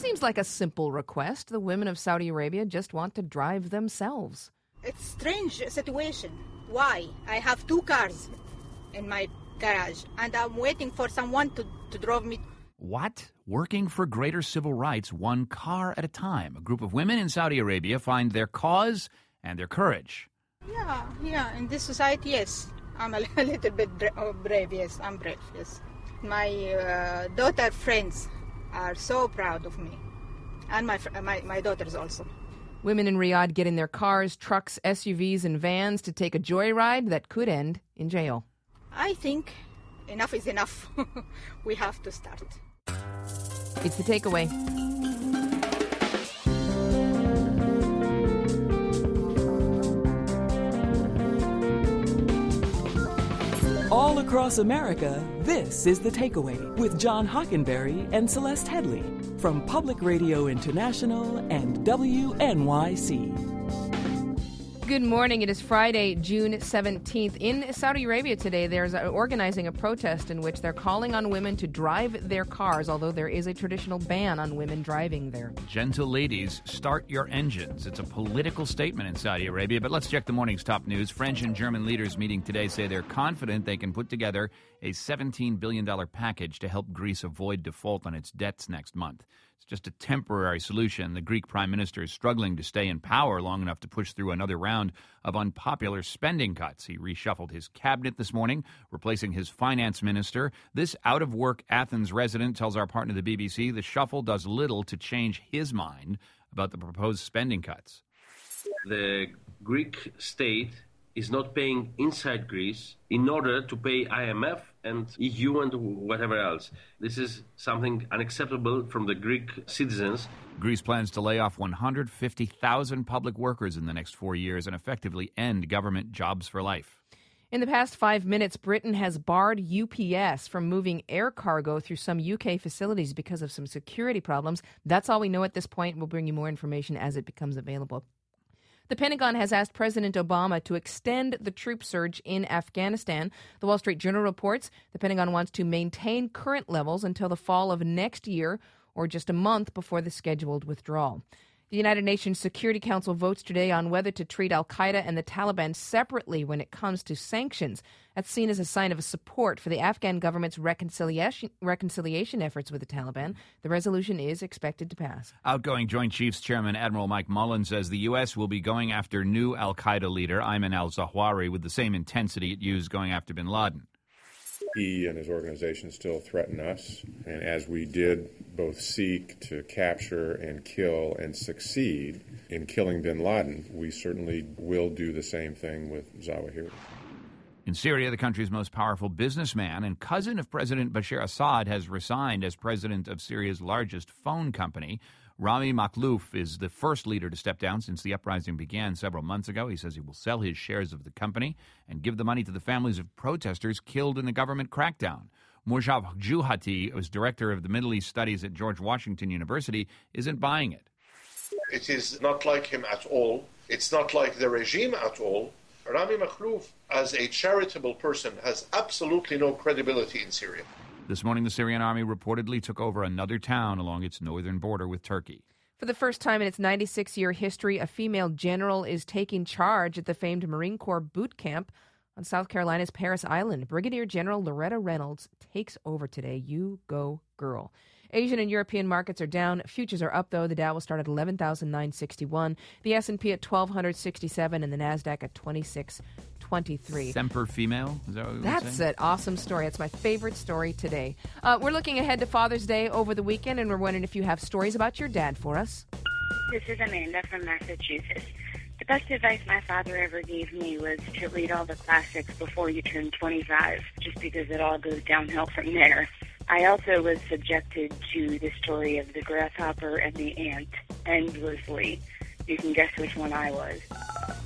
seems like a simple request. The women of Saudi Arabia just want to drive themselves. It's a strange situation. Why? I have 2 cars in my garage, and I'm waiting for someone to drive me. What? Working for greater civil rights one car at a time. A group of women in Saudi Arabia find their cause and their courage. Yeah, in this society, yes. I'm a little bit brave, yes, I'm brave, yes. My daughter friends are so proud of me, and my daughters also. Women in Riyadh get in their cars, trucks, SUVs, and vans to take a joyride that could end in jail. I think enough is enough. We have to start. It's The Takeaway. All across America, this is The Takeaway with John Hockenberry and Celeste Headley from Public Radio International and WNYC. Good morning. It is Friday, June 17th. In Saudi Arabia today, there's organizing a protest in which they're calling on women to drive their cars, although there is a traditional ban on women driving there. Gentle ladies, start your engines. It's a political statement in Saudi Arabia, but let's check the morning's top news. French and German leaders meeting today say they're confident they can put together a $17 billion package to help Greece avoid default on its debts next month. It's just a temporary solution. The Greek prime minister is struggling to stay in power long enough to push through another round of unpopular spending cuts. He reshuffled his cabinet this morning, replacing his finance minister. This out-of-work Athens resident tells our partner, the BBC, the shuffle does little to change his mind about the proposed spending cuts. The Greek state is not paying inside Greece in order to pay IMF and EU and whatever else. This is something unacceptable from the Greek citizens. Greece plans to lay off 150,000 public workers in the next 4 years and effectively end government jobs for life. In the past 5 minutes, Britain has barred UPS from moving air cargo through some UK facilities because of some security problems. That's all we know at this point. We'll bring you more information as it becomes available. The Pentagon has asked President Obama to extend the troop surge in Afghanistan. The Wall Street Journal reports the Pentagon wants to maintain current levels until the fall of next year, or just a month before the scheduled withdrawal. The United Nations Security Council votes today on whether to treat al-Qaeda and the Taliban separately when it comes to sanctions. That's seen as a sign of support for the Afghan government's reconciliation efforts with the Taliban. The resolution is expected to pass. Outgoing Joint Chiefs Chairman Admiral Mike Mullen says the U.S. will be going after new al-Qaeda leader Ayman al-Zawahiri with the same intensity it used going after bin Laden. He and his organization still threaten us, and as we did both seek to capture and kill and succeed in killing bin Laden, we certainly will do the same thing with Zawahiri. In Syria, the country's most powerful businessman and cousin of President Bashar Assad has resigned as president of Syria's largest phone company. Rami Makhlouf is the first leader to step down since the uprising began several months ago. He says he will sell his shares of the company and give the money to the families of protesters killed in the government crackdown. Mujab Juhati, who's director of the Middle East Studies at George Washington University, isn't buying it. It is not like him at all. It's not like the regime at all. Rami Makhlouf, as a charitable person, has absolutely no credibility in Syria. This morning, the Syrian army reportedly took over another town along its northern border with Turkey. For the first time in its 96-year history, a female general is taking charge at the famed Marine Corps boot camp on South Carolina's Parris Island. Brigadier General Loretta Reynolds takes over today. You go, girl. Asian and European markets are down. Futures are up, though. The Dow will start at 11,961. The S&P at 1,267, and the NASDAQ at 2623. Semper Female? Is that what That's an awesome story. It's my favorite story today. We're looking ahead to Father's Day over the weekend, and we're wondering if you have stories about your dad for us. This is Amanda from Massachusetts. The best advice my father ever gave me was to read all the classics before you turn 25, just because it all goes downhill from there. I also was subjected to the story of the grasshopper and the ant endlessly. You can guess which one I was.